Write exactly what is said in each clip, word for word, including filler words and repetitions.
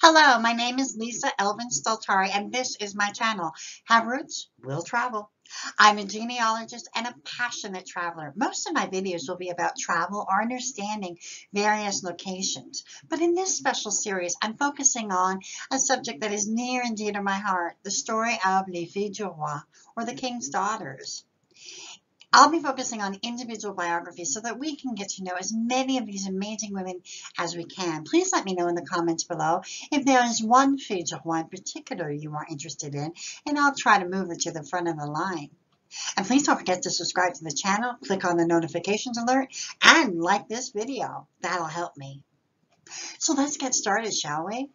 Hello, my name is Lisa Elvin Staltari, and this is my channel. Have Roots, Will Travel. I'm a genealogist and a passionate traveler. Most of my videos will be about travel or understanding various locations. But in this special series, I'm focusing on a subject that is near and dear to my heart, the story of Les Filles du Roi, or the King's Daughters. I'll be focusing on individual biographies so that we can get to know as many of these amazing women as we can. Please let me know in the comments below if there is one Fille du Roi in particular you are interested in, and I'll try to move her to the front of the line. And please don't forget to subscribe to the channel, click on the notifications alert, and like this video. That'll help me. So let's get started, shall we?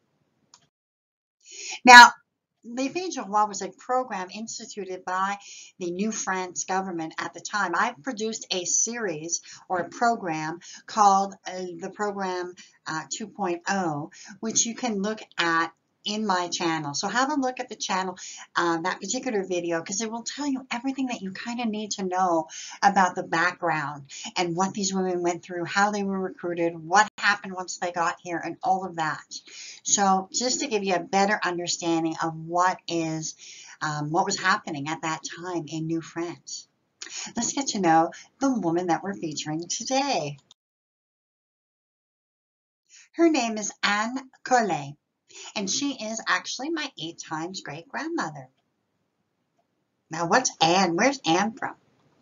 Now, Les Filles du Roi was a program instituted by the New France government at the time. I've produced a series or a program called uh, the program uh, 2.0, which you can look at in my channel. So have a look at the channel, uh, that particular video, because it will tell you everything that you kind of need to know about the background and what these women went through, how they were recruited, what happened once they got here, and all of that. So just to give you a better understanding of what is, um, what was happening at that time in New France. Let's get to know the woman that we're featuring today. Her name is Anne Collet, and she is actually my eight times great grandmother. Now, what's Anne? Where's Anne from?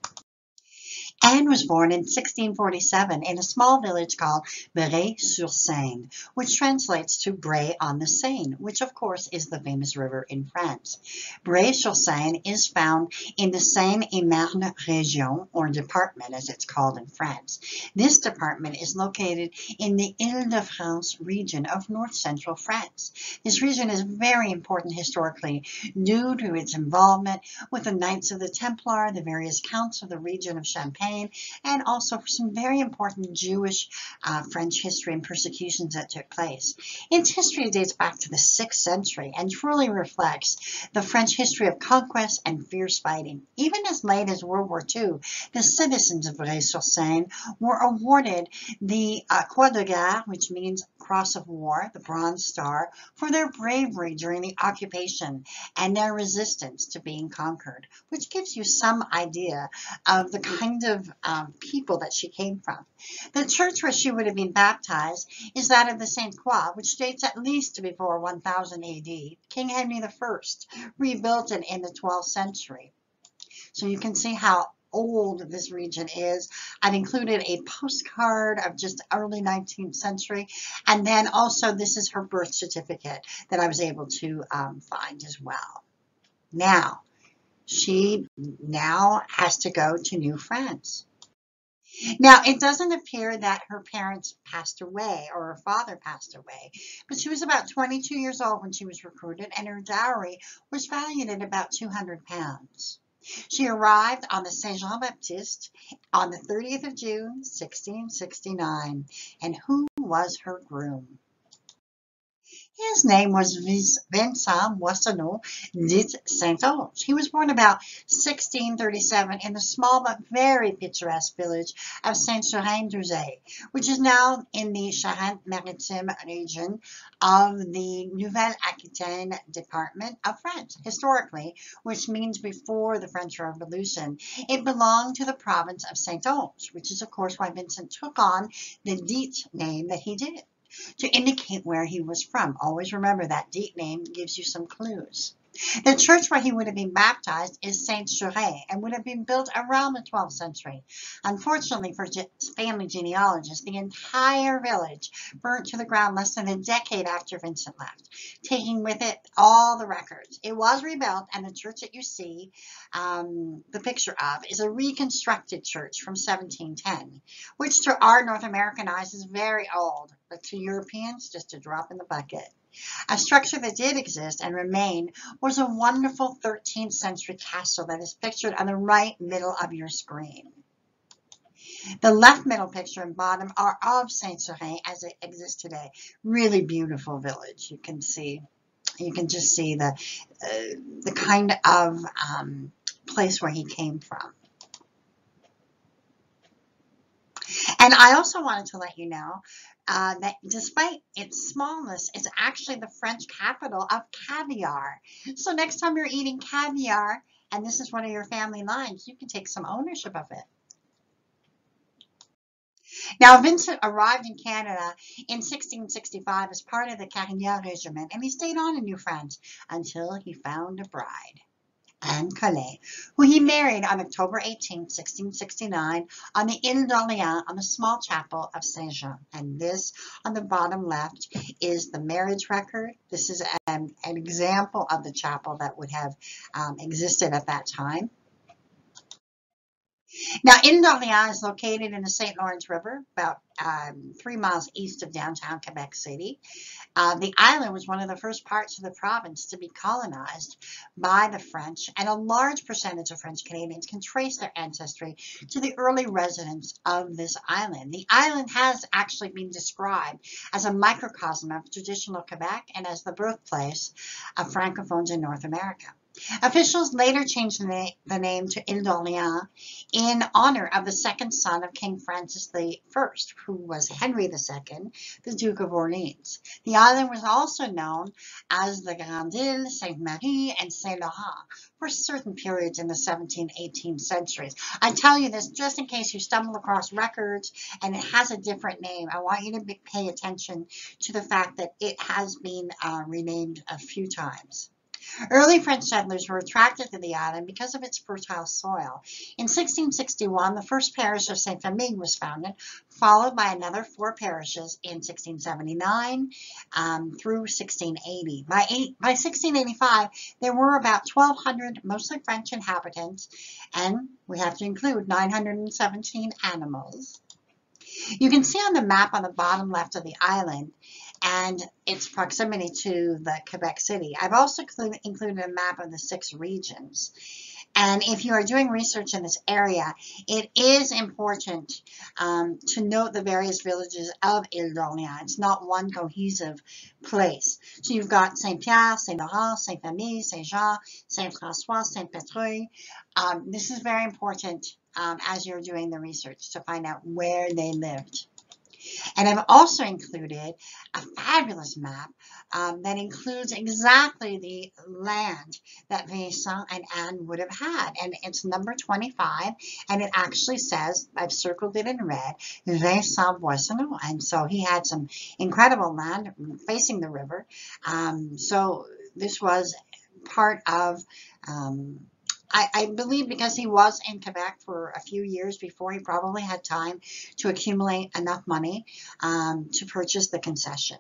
Anne was born in sixteen forty-seven in a small village called Bray-sur-Seine, which translates to Bray on the Seine, which of course is the famous river in France. Bray-sur-Seine is found in the Seine-et-Marne region, or department as it's called in France. This department is located in the Île-de-France region of north-central France. This region is very important historically due to its involvement with the Knights of the Templar, the various counts of the region of Champagne, and also for some very important Jewish uh, French history and persecutions that took place. Its history dates back to the sixth century and truly reflects the French history of conquest and fierce fighting. Even as late as World War Two, the citizens of Bray-sur-Seine were awarded the uh, Croix de Guerre, which means Cross of War, the Bronze Star, for their bravery during the occupation and their resistance to being conquered, which gives you some idea of the kind of um, people that she came from. The church where she would have been baptized is that of the Sainte Croix, which dates at least to before one thousand A D. King Henry the First rebuilt it in the twelfth century. So you can see how old this region is. I've included a postcard of just early nineteenth century, and then also this is her birth certificate that I was able to um, find as well. Now, she now has to go to New France. Now, it doesn't appear that her parents passed away or her father passed away, but she was about twenty-two years old when she was recruited, and her dowry was valued at about two hundred pounds. She arrived on the Saint Jean Baptiste on the thirtieth of June, sixteen sixty-nine. And who was her groom? His name was Vincent Moissonneau dit Saint-Onge. He was born about sixteen thirty-seven in the small but very picturesque village of Saint-Surin-d'Uzay, which is now in the Charente-Maritime region of the Nouvelle-Aquitaine department of France. Historically, which means before the French Revolution, it belonged to the province of Saint-Onge, which is of course why Vincent took on the dit name that he did, to indicate where he was from. Always remember that deep name gives you some clues. The church where he would have been baptized is Saint Surin and would have been built around the twelfth century. Unfortunately for family genealogists, the entire village burnt to the ground less than a decade after Vincent left, taking with it all the records. It was rebuilt, and the church that you see um, the picture of is a reconstructed church from seventeen ten, which to our North American eyes is very old, but to Europeans, just a drop in the bucket. A structure that did exist and remain was a wonderful thirteenth century castle that is pictured on the right middle of your screen. The left middle picture and bottom are of Saint-Surin as it exists today. Really beautiful village. You can see, you can just see the, uh, the kind of um, place where he came from. And I also wanted to let you know uh, that despite its smallness, it's actually the French capital of caviar. So next time you're eating caviar, and this is one of your family lines, you can take some ownership of it. Now, Vincent arrived in Canada in sixteen sixty-five as part of the Carignan Regiment, and he stayed on in New France until he found a bride, Anne Collet, who he married on October eighteenth, sixteen sixty-nine, on the Ile d'Orléans on the small chapel of Saint Jean. And this, on the bottom left, is the marriage record. This is an, an example of the chapel that would have um, existed at that time. Now, Ile d'Orléans is located in the Saint Lawrence River, about um, three miles east of downtown Quebec City. Uh, the island was one of the first parts of the province to be colonized by the French, and a large percentage of French Canadians can trace their ancestry to the early residents of this island. The island has actually been described as a microcosm of traditional Quebec and as the birthplace of Francophones in North America. Officials later changed the, na the name to Ile d'Orléans in honor of the second son of King Francis the First, who was Henry the Second, the Duke of Orleans. The island was also known as the Grande Ile, Sainte Marie, and Saint Laurent for certain periods in the seventeenth, eighteenth centuries. I tell you this just in case you stumble across records and it has a different name. I want you to be, pay attention to the fact that it has been uh, renamed a few times. Early French settlers were attracted to the island because of its fertile soil. In sixteen sixty-one, the first parish of Saint-Famille was founded, followed by another four parishes in sixteen seventy-nine um, through sixteen eighty. By, eight, by sixteen eighty-five, there were about twelve hundred, mostly French inhabitants, and we have to include nine hundred seventeen animals. You can see on the map on the bottom left of the island and its proximity to the Quebec City. I've also included a map of the six regions. And if you are doing research in this area, it is important um, to note the various villages of Ile d'Orléans. It's not one cohesive place. So you've got Saint-Pierre, Saint-Laurent, Saint-Famille, Saint-Jean, Saint-François, Saint-Pétreuil. Um, this is very important um, as you're doing the research to find out where they lived. And I've also included a fabulous map um, that includes exactly the land that Vincent and Anne would have had. And it's number twenty-five, and it actually says, I've circled it in red, Vincent Boissonneau. And so he had some incredible land facing the river. Um, so this was part of... Um, I, I believe because he was in Quebec for a few years before, he probably had time to accumulate enough money um, to purchase the concession.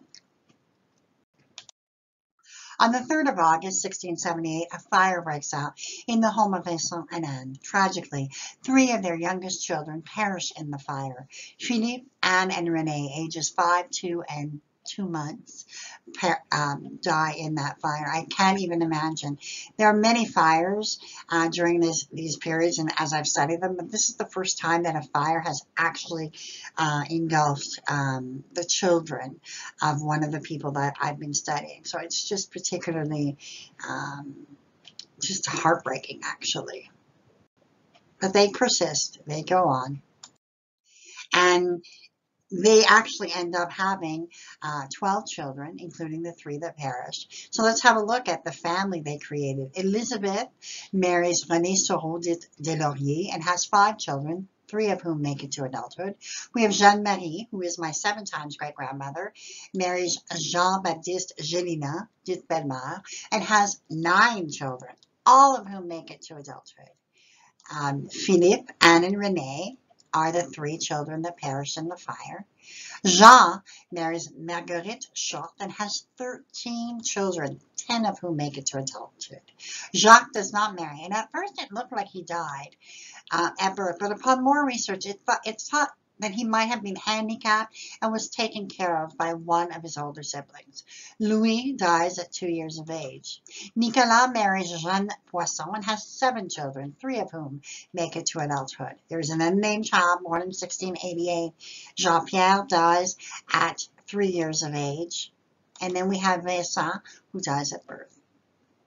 On the third of August, sixteen seventy-eight, a fire breaks out in the home of Vincent and Anne. Tragically, three of their youngest children perish in the fire. Philippe, Anne, and Renee, ages five, two, and two months, um, die in that fire. I can't even imagine. There are many fires uh, during this, these periods, and as I've studied them, but this is the first time that a fire has actually uh, engulfed um, the children of one of the people that I've been studying. So it's just particularly um, just heartbreaking, actually. But they persist. They go on. And they actually end up having uh, twelve children, including the three that perished. So let's have a look at the family they created. Elizabeth marries René Soreau de Laurier and has five children, three of whom make it to adulthood. We have Jeanne-Marie, who is my seven times great-grandmother, marries Jean-Baptiste Gélina, de Bellemare, and has nine children, all of whom make it to adulthood. Um, Philippe, Anne, and Renee are the three children that perished in the fire. Jean marries Marguerite Short and has thirteen children, ten of whom make it to adulthood. Jacques does not marry, and at first it looked like he died uh, at birth, but upon more research, it thought, it's thought that he might have been handicapped and was taken care of by one of his older siblings. Louis dies at two years of age. Nicolas marries Jeanne Poisson and has seven children, three of whom make it to adulthood. There is an unnamed child born in sixteen eighty-eight. Jean-Pierre dies at three years of age. And then we have Vincent, who dies at birth.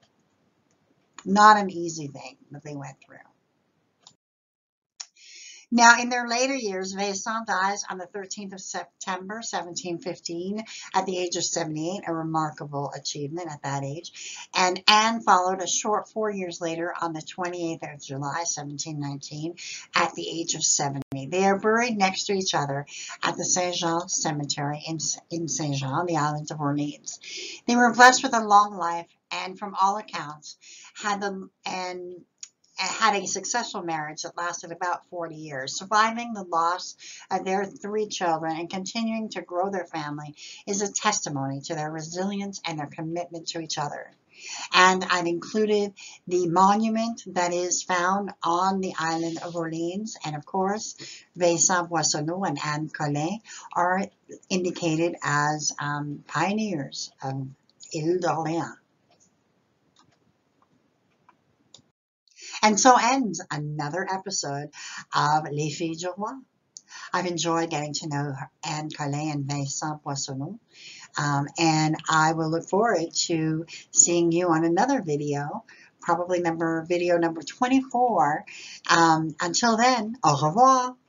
Not an easy thing that they went through. Now, in their later years, Vincent dies on the thirteenth of September, seventeen fifteen, at the age of seventy-eight, a remarkable achievement at that age. And Anne followed a short four years later on the twenty-eighth of July, seventeen nineteen, at the age of seventy. They are buried next to each other at the Saint-Jean Cemetery in, in Saint-Jean, the island of Orleans. They were blessed with a long life and, from all accounts, had them and had a successful marriage that lasted about forty years. Surviving the loss of their three children and continuing to grow their family is a testimony to their resilience and their commitment to each other. And I've included the monument that is found on the island of Orleans. And of course, Vincent Boissonneau and Anne Collin are indicated as um, pioneers of Ile d'Orléans. And so ends another episode of Les Filles du Roi. I've enjoyed getting to know Anne Collin and Vincent Boissonneau. Um, and I will look forward to seeing you on another video, probably number video number twenty-four. Um, until then, au revoir.